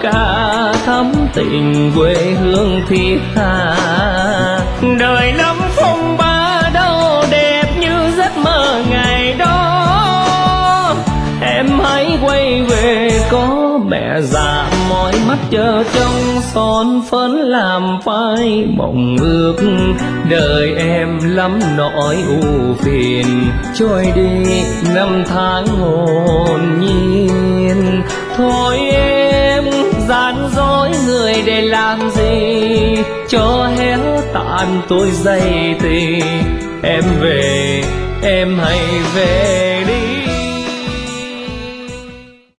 ca thắm tình quê hương thiết tha. Đời lắm phong ba đâu đẹp như giấc mơ ngày đó, em hãy quay về có mẹ già mỏi mắt chờ trong son phấn làm phai mộng ước. Đời em lắm nỗi ưu phiền, trôi đi năm tháng hồn nhiên. Thôi em gian dối người để làm gì, cho héo tàn tôi dây thì em về, em hãy về đi.